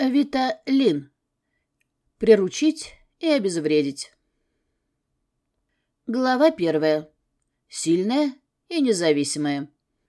Виталин. Приручить и обезвредить. Глава 1. Сильная и независимая.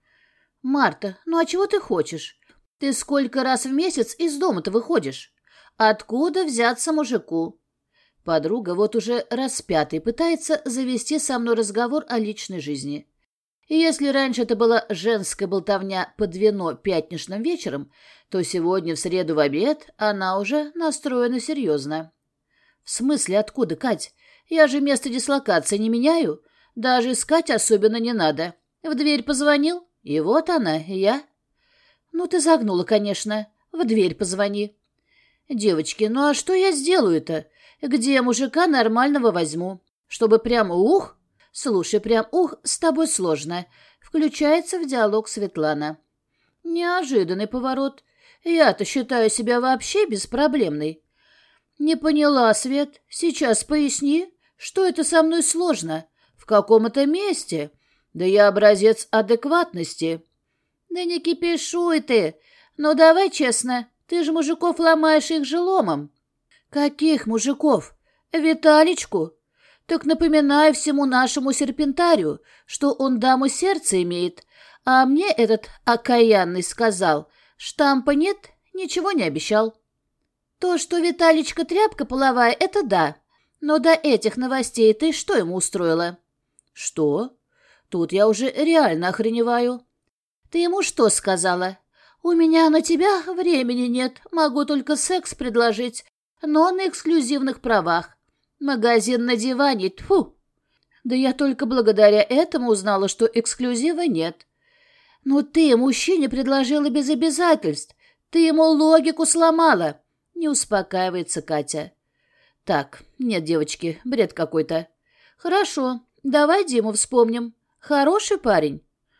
«Марта, ну а чего ты хочешь? Ты сколько раз в месяц из дома-то выходишь? Откуда взяться мужику?» Подруга вот уже раз пятый пытается завести со мной разговор о личной жизни. И если раньше это была женская болтовня под вино пятничным вечером, то сегодня в среду в обед она уже настроена серьезно. «В смысле откуда, Кать? Я же место дислокации не меняю. Даже искать особенно не надо. В дверь позвонил, и вот она, я». «Ну ты загнула, конечно. В дверь позвони». «Девочки, ну а что я сделаю-то? Где мужика нормального возьму? Чтобы прямо ух?» «Слушай, прям ух, с тобой сложно», — включается в диалог Светлана. Неожиданный поворот. Я-то считаю себя вообще беспроблемной. «Не поняла, Свет. Сейчас поясни, что это со мной сложно? В каком-то месте? Да я образец адекватности». «Да не кипишуй ты. Ну давай честно, ты же мужиков ломаешь их же ломом». «Каких мужиков? Виталичку? Так напоминаю всему нашему серпентарию, что он даму сердца имеет, а мне этот окаянный сказал, штампа нет, ничего не обещал». «То, что Виталичка тряпка половая, это да. Но до этих новостей ты что ему устроила?» «Что? Тут я уже реально охреневаю». «Ты ему что сказала?» «У меня на тебя времени нет, могу только секс предложить, но на эксклюзивных правах. Магазин на диване, тьфу!» «Да я только благодаря этому узнала, что эксклюзива нет». «Ну ты мужчине предложила без обязательств, ты ему логику сломала». Не успокаивается Катя. «Так, нет, девочки, бред какой-то». «Хорошо, давай Диму вспомним. Хороший парень».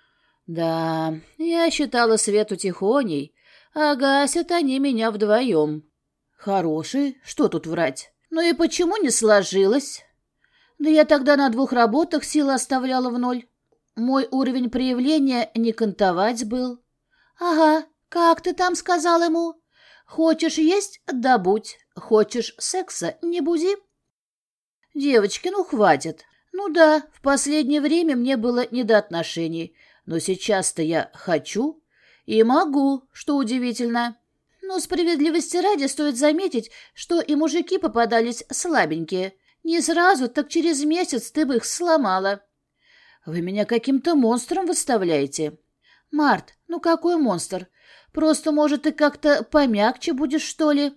«Да, я считала Свету тихоней, а гасят они меня вдвоем». «Хороший? Что тут врать?» «Ну и почему не сложилось?» «Да я тогда на 2 работах силы оставляла в 0. Мой уровень проявления не кантовать был». «Ага, как ты там сказал ему? Хочешь есть — добудь, хочешь секса — не буди». «Девочки, ну хватит. Ну да, в последнее время мне было не до отношений, но сейчас-то я хочу и могу, что удивительно. Но справедливости ради стоит заметить, что и мужики попадались слабенькие. Не сразу, так через месяц ты бы их сломала». «Вы меня каким-то монстром выставляете». «Март, ну какой монстр? Просто, может, ты как-то помягче будешь, что ли?»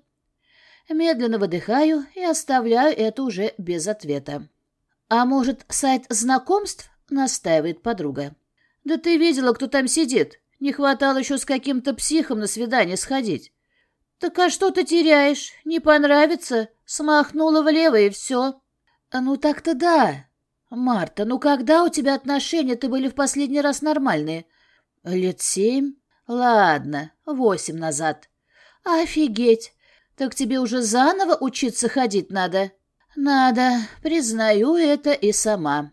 Медленно выдыхаю и оставляю это уже без ответа. «А может, сайт знакомств?» — настаивает подруга. «Да ты видела, кто там сидит. Не хватало еще с каким-то психом на свидание сходить». «Так а что ты теряешь? Не понравится? Смахнула влево и все». «Ну так-то да. Марта, ну когда у тебя отношения-то были в последний раз нормальные?» «Лет 7? Ладно, 8 назад». «Офигеть! Так тебе уже заново учиться ходить надо?» «Надо, признаю это и сама».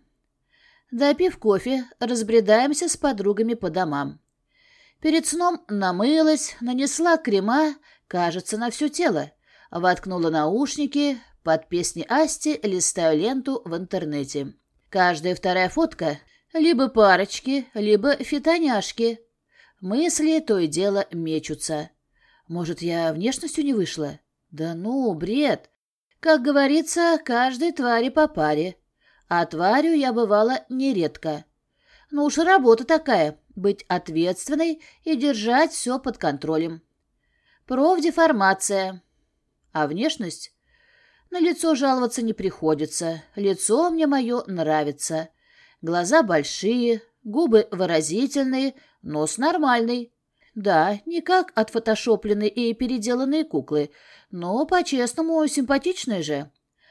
Допив кофе, разбредаемся с подругами по домам. Перед сном намылась, нанесла крема, кажется, на все тело, воткнула наушники, под песни Асти листаю ленту в интернете. Каждая вторая фотка — либо парочки, либо фитоняшки. Мысли то и дело мечутся. Может, я внешностью не вышла? Да ну, бред. Как говорится, каждой твари по паре. А тварью я бывала нередко. Ну уж работа такая — быть ответственной и держать все под контролем. Профдеформация. А внешность? На лицо жаловаться не приходится. Лицо мне мое нравится. Глаза большие, губы выразительные, нос нормальный. Да, не как отфотошопленные и переделанные куклы, но по-честному симпатичные же.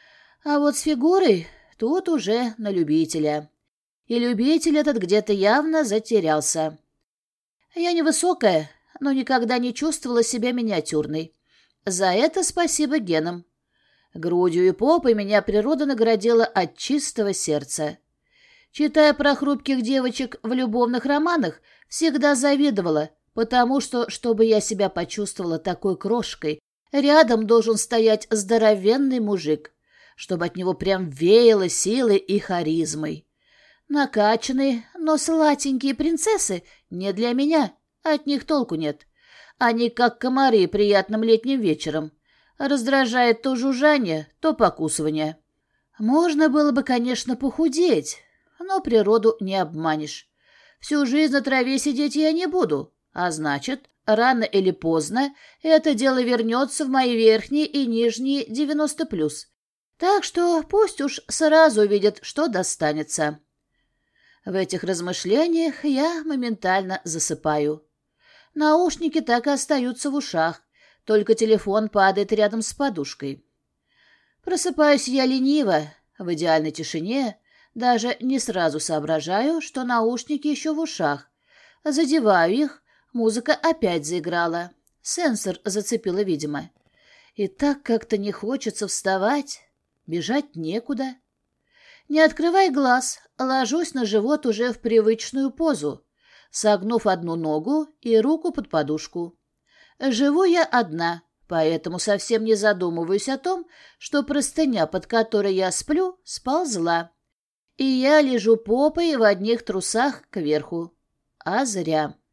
А вот с фигурой тут уже на любителя. И любитель этот где-то явно затерялся. Я невысокая, но никогда не чувствовала себя миниатюрной. За это спасибо генам. Грудью и попой меня природа наградила от чистого сердца. Читая про хрупких девочек в любовных романах, всегда завидовала, потому что, чтобы я себя почувствовала такой крошкой, Рядом должен стоять здоровенный мужик, чтобы от него прям веяло силой и харизмой. Накачанные, но сладенькие принцессы не для меня, от них толку нет. Они как комары приятным летним вечером. Раздражает то жужжание, то покусывание. Можно было бы, конечно, похудеть, но природу не обманешь. Всю жизнь на траве сидеть я не буду, а значит, рано или поздно это дело вернется в мои верхние и нижние 90+. Так что пусть уж сразу увидят, что достанется. В этих размышлениях я моментально засыпаю. Наушники так и остаются в ушах, только телефон падает рядом с подушкой. Просыпаюсь я лениво, в идеальной тишине, даже не сразу соображаю, что наушники еще в ушах. Задеваю их, музыка опять заиграла. Сенсор зацепила, видимо. И так как-то не хочется вставать, бежать некуда. Не открывай глаз, ложусь на живот уже в привычную позу, согнув одну ногу и руку под подушку. Живу я одна, поэтому совсем не задумываюсь о том, что простыня, под которой я сплю, сползла. И я лежу попой в одних трусах кверху. А зря.